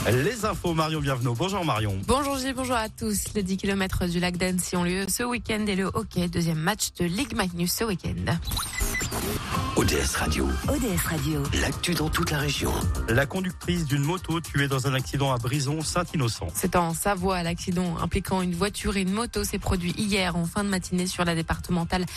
Les infos, Marion Bienvenue. Bonjour Marion. Bonjour Gilles, bonjour à tous. Les 10 km du lac d'Annecy ont lieu ce week-end et le hockey, deuxième match de Ligue Magnus ce week-end. ODS Radio. ODS Radio. L'actu dans toute la région. La conductrice d'une moto tuée dans un accident à Brison-Saint-Innocent. C'est en Savoie. L'accident impliquant une voiture et une moto s'est produit hier en fin de matinée sur la départementale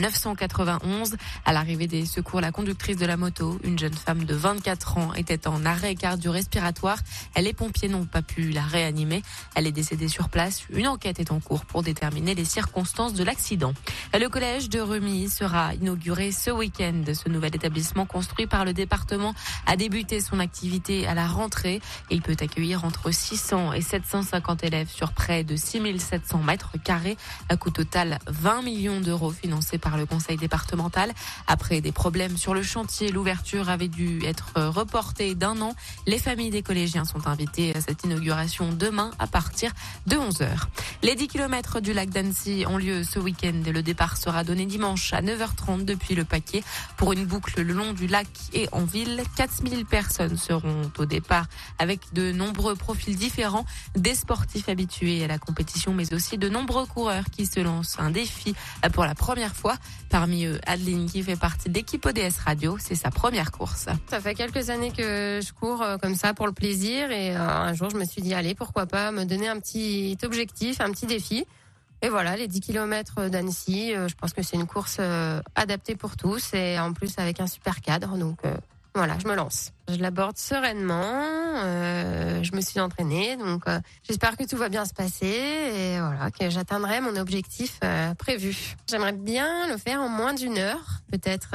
991. À l'arrivée des secours, la conductrice de la moto, une jeune femme de 24 ans, était en arrêt cardio-respiratoire. Les pompiers n'ont pas pu la réanimer. Elle est décédée sur place. Une enquête est en cours pour déterminer les circonstances de l'accident. Le collège de Remy sera inauguré ce week-end. Ce nouvel établissement construit par le département a débuté son activité à la rentrée. Il peut accueillir entre 600 et 750 élèves sur près de 6700 mètres carrés. Un coût total 20 millions d'euros financé par le conseil départemental. Après des problèmes sur le chantier, l'ouverture avait dû être reportée d'1 an. Les familles des collégiens sont invitées à cette inauguration demain à partir de 11h. Les 10 km du lac d'Annecy ont lieu ce week-end. Le départ sera donné dimanche à 9h30 depuis le Paquet pour une boucle le long du lac et en ville. 4000 personnes seront au départ avec de nombreux profils différents, des sportifs habitués à la compétition mais aussi de nombreux coureurs qui se lancent un défi pour la première fois. Parmi eux, Adeline qui fait partie de l'équipe ODS Radio, c'est sa première course. Ça fait quelques années que je cours comme ça pour le plaisir et un jour je me suis dit allez, pourquoi pas me donner un petit objectif, un petit défi. Et voilà, les 10 km d'Annecy, je pense que c'est une course adaptée pour tous et en plus avec un super cadre. Donc voilà, je me lance. Je l'aborde sereinement, je me suis entraînée, donc j'espère que tout va bien se passer et voilà, que j'atteindrai mon objectif prévu. J'aimerais bien le faire en moins d'1 heure, peut-être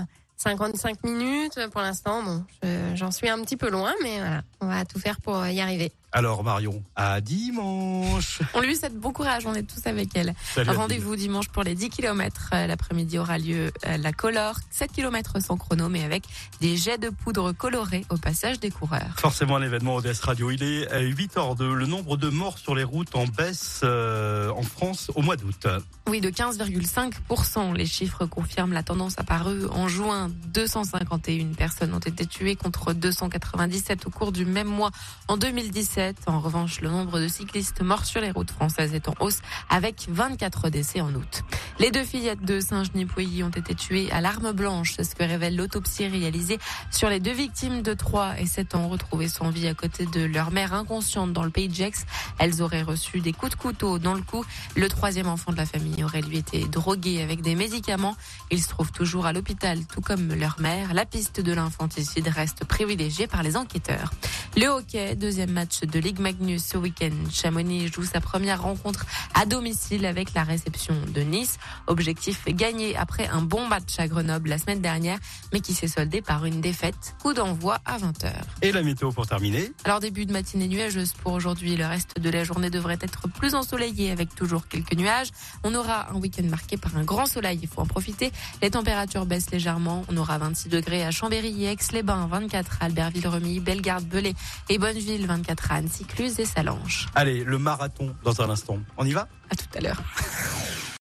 55 minutes. Pour l'instant, bon, j'en suis un petit peu loin, mais voilà, on va tout faire pour y arriver. Alors Marion, à dimanche. On lui souhaite bon courage, on est tous avec elle. Salut Rendez-vous dimanche pour les 10 km. L'après-midi aura lieu la Color, 7 km sans chrono, mais avec des jets de poudre colorés au passage des coureurs. Forcément l'événement ODS Radio, il est à 8h02. Le nombre de morts sur les routes en baisse en France au mois d'août. Oui, de 15,5%. Les chiffres confirment la tendance apparue en juin. 251 personnes ont été tuées contre 297 au cours du même mois en 2017. En revanche, le nombre de cyclistes morts sur les routes françaises est en hausse avec 24 décès en août. Les 2 fillettes de Saint-Genis-Pouilly ont été tuées à l'arme blanche. C'est ce que révèle l'autopsie réalisée sur les 2 victimes de 3 et 7 ans retrouvées sans vie à côté de leur mère inconsciente dans le pays de Gex. Elles auraient reçu des coups de couteau dans le cou. Le 3e enfant de la famille aurait lui été drogué avec des médicaments. Il se trouve toujours à l'hôpital, tout comme leur mère. La piste de l'infanticide reste privilégiée par les enquêteurs. Le hockey, deuxième match de Ligue Magnus ce week-end. Chamonix joue sa première rencontre à domicile avec la réception de Nice. Objectif gagné après un bon match à Grenoble la semaine dernière, mais qui s'est soldé par une défaite. Coup d'envoi à 20h. Et la météo pour terminer. Alors début de matinée nuageuse pour aujourd'hui. Le reste de la journée devrait être plus ensoleillé avec toujours quelques nuages. On aura un week-end marqué par un grand soleil. Il faut en profiter. Les températures baissent légèrement. On aura 26 degrés à Chambéry et Aix-les-Bains, 24 à Albertville-Remy, Bellegarde, Belay et Bonneville, 24 à Annecy, Cluse et Salanches. Allez, le marathon dans un instant. On y va ? À tout à l'heure.